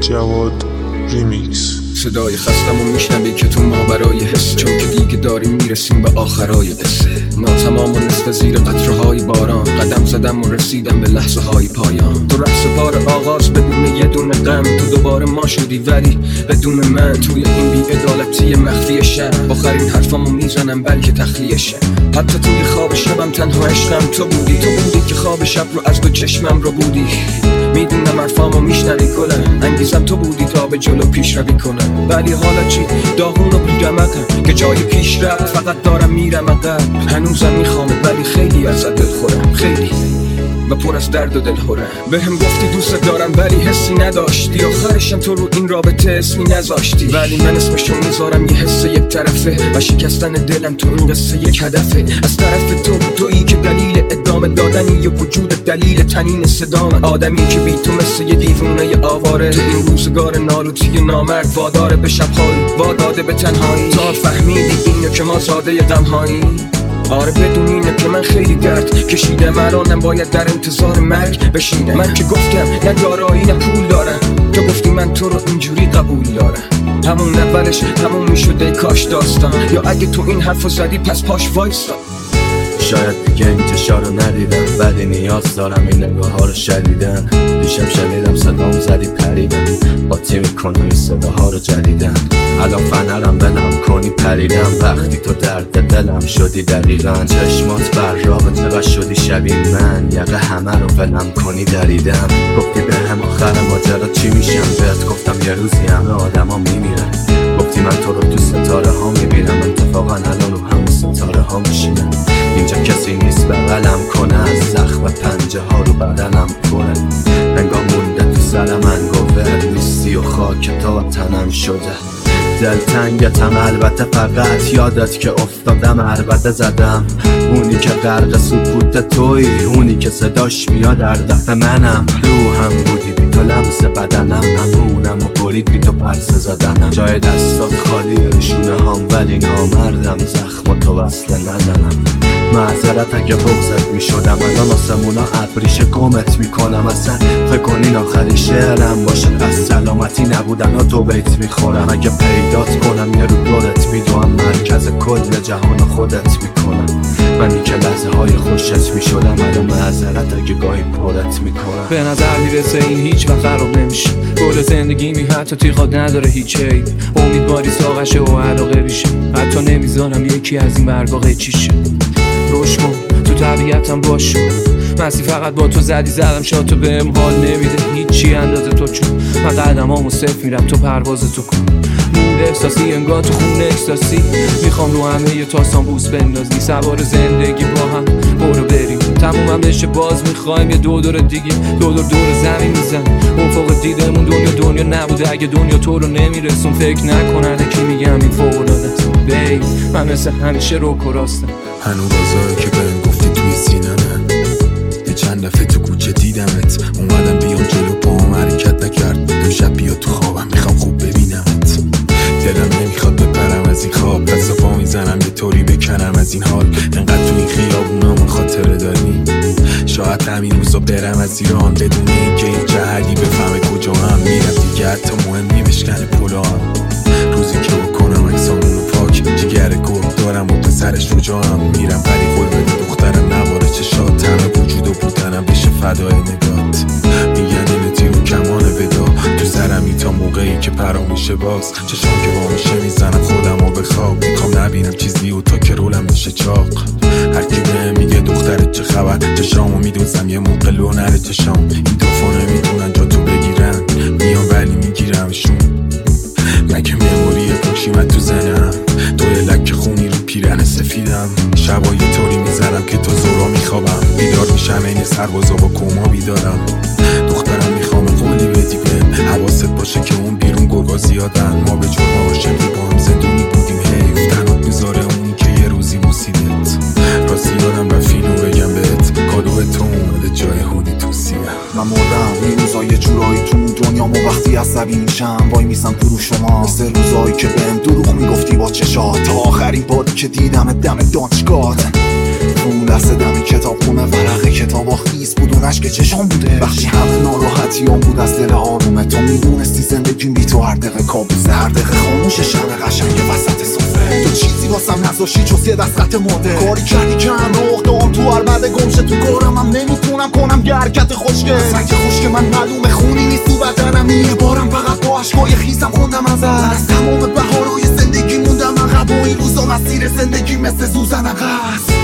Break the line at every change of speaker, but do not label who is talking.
جواد ریمیکس.
صدای خستم و میشنوی که تو ما برای حس، چون که دیگه داریم میرسیم به آخرای قصه. ما تمام و نصف زیر قطره های باران، قدم زدم و رسیدم به لحظه های پایان. تو رقص بار آغاز بدون یه دونه غم، تو دوباره ما شدی ولی بدون من. توی این بی‌عدالتی مخفی شب، آخرین حرفامو میزنم بلکه تخلیه شه. حتی توی خواب شبم تنها عشقم تو بودی که خواب شب رو از دو چشمم رو بودی. میدونم حرفامو میشنوی کله، انگیزم تو بودی تا به جلو پیش روی کنم. ولی حالا چی؟ داغون و بی‌رمقم که جای پیش رفت فقط دارم میرم عقب. هنوزم میخوامت ولی خیلی ازت دلخورم، خیلی و پر از درد و دلهورم. بهم گفتی دوست دارم ولی حسی نداشتی، آخرشم تو رو این رابطه اسمی نذاشتی. ولی من اسمشو میذارم یه حس یک طرفه و شکستن دلم تو این قصه یک هدفه. از طرف تویی که دلیل ادامه دادنی یا وجود دلیل تنین صدام. آدمی که بی تو مثل یه دیوونه آواره، تو این روزگار نالوتی نامرد واداره به شب‌هایی، واداده به تنهایی. تا فهمیدی اینو که ما زاده غم‌هایی. آره بدون اینه که من خیلی درد کشیدم، الانم باید در انتظار مرگ بشینم. من که گفتم نه دارایی نه پول دارم، تو گفتی من تو رو اینجوری قبول دارم. همون اولش تموم میشده کاش داستان، یا اگه تو این حرفو زدی پس پاش وایسا.
شاید دیگه این چشا رو ندیدم، ولی نیاز دارم این نگاه ها رو شدیدن. دیشب شنیدم صدام زدی پریدم، باطی میکنم این صداها رو جدیدن. الان فنرم بلم کنی پریدم، وقتی تو درد دلم شدی دقیقا. چشمات براق چقدر شدی شبیه من، یقه همه رو بلم کنی دریدم. گفتی به هم آخر ماجرا چی میشم، بهت گفتم یه روزی همه آدم ها میمیرن. گفتی من تو رو تو ستاره ها میبینم، اتفاقا الان رو همون ستاره ها میشینم. اینجا کسی نیست بغلم کنه، از زخم پنجه ها رو بدنم پره. انگار مونده تو سر من گوهر نیستی و خاک تا تنم شده. دلتنگتم البته، فقط یادت که افتادم عربده زدم. اونی که غرق سکوت توی، اونی که صداش میاد در دفع منم. روحم بودی بی تو لمس بدنم، همونم و برید بی تو پرسه زدنم. جای دستات خالی شونه هام، ولی نامردم زخم تو وصله نزنم. معذرت اگه بغضت میشدم، الان آسمونا ابریشه گمت میکنم. اصلا فکر کنین آخرین شعرم باشه، پس سلامتی نبودن و تو بیت میخورم. اگه پیدات کنم یه رو دورت میدوام، مرکز کل جهان خودت میکنم. منی که لحظه های خوشت میشدم، الان معذرت اگه گاهی پرت میکنم.
به نظر میرسه این هیچ وقت خراب نمیشه، گل زندگی می حتی تیغات نداره هیچ عیب. امیدواری ساقشه و علاقه ریشه، حتی نمیذارم یکی از این برگا قیچیشه. روش کن تو طبیعتم باش، مسی فقط با تو زدی زدم شاد، تو بهم حال نمیده هیچی اندازه تو. چون من قدمامو صفر میرم تو پرواز تو کن. مود احساسی انگار تو خون احساسی، میخوام رو همه یه تاستان بوس بندازی. سوار زندگی با هم برو بریم، تمومم بشه باز میخوایم یه دور دیگه. دور زمین میزن افق دیدمون، دنیا نبوده اگه دنیا تو رو نمیرسون. فکر نکنن کی میگم این فوق‌العاده‌ست بیب، من مثل همیشه روک و راستم.
هنوز بازایی که بهم گفتی توی سینمه، یه چند دفعه تو کوچه دیدمت. اومدم بیام جلو پاهم حرکت نکرد، امشب بیا تو خوابم میخوام خوب ببینمت. دلم نمیخواد بپرم از این خواب، دست پا میزنم یه طوری بکنم از این حال. انقدر تو این خیابونامون خاطره داری، شاید همین روزا برم از ایران بدون اینکه این جهدی بفهمه کجا هم میرم. دیگه حتی مهم نمیشکنه پولام، روزی که بکنم اکسامونو پاک. جگر گرد دارم و پسرش رو جاهم میرم، ولی قول بده دخترم نباره چشات. همه وجود و بودنم بشه فدای نگات. میگن این تیر و کمانه بدا تو سرمی تا موقعی که پرام میشه باز. چشام که با میشه میزنم خودم و به خواب، میخوام نبینم چیزی و تا که رولم میشه چاق. هر کی بهم میگه دخترت چه خبر، چشامو میدوزم یه موقع لو نره چشام. این توفا نمیتونن جا تو بگیرن، میان ولی میگیرمشون. مگه مموری پوشیمت تو زنم، توی لک خونی رو پیرن سفیدم. شبا یه طوری میزنم که تو زورا میخوابم، بیدار میشم این سربازا با کوما بیدارم. دخترم میخوام قولی بدی بهم، حواست باشه که اون بیرون گوگا زیادن. ما به جرما عاشقی با هم زندونی بودیم، حیف تنات میذاره اون که یه روزی بوسیدت. راستی یادم رفینو بگم بهت، کادو تو اومده جای هودی تو سیه.
من مردم این روزا یه جورایی تو دنیامو، وقتی عصبی میشم وای میسم تو رو شما. مثل روزایی که بهم دروغ میگفتی با چشات، تا آخرین باری که دیدم دم دانشگاه. تو اون لحظه دم کتاب خونه ورق کتابا خیس بود اون اشک چشام بوده وقتی همه ناراحتیام بود از دل آرومه تو میدونستی زندگیم بی تو هر دقیقه کابوسه هر دقیقه خاموش شب قشنگ وسط سفره تو چیزی واسم نذاشتی جز یه دست خط مرده کاری کردی که هم رخ دام تو هر بعد گمشه تو کارم هم نمیتونم کنم یه حرکت خوشگل سنگ خوشگل من معلومه خونی نیست تو بدنم یه بارم فقط با عشقای خیسم خوندم از تمام بهارهای زندگی موندم عقب و این روزا مسیر زندگی مثل سوزن عقص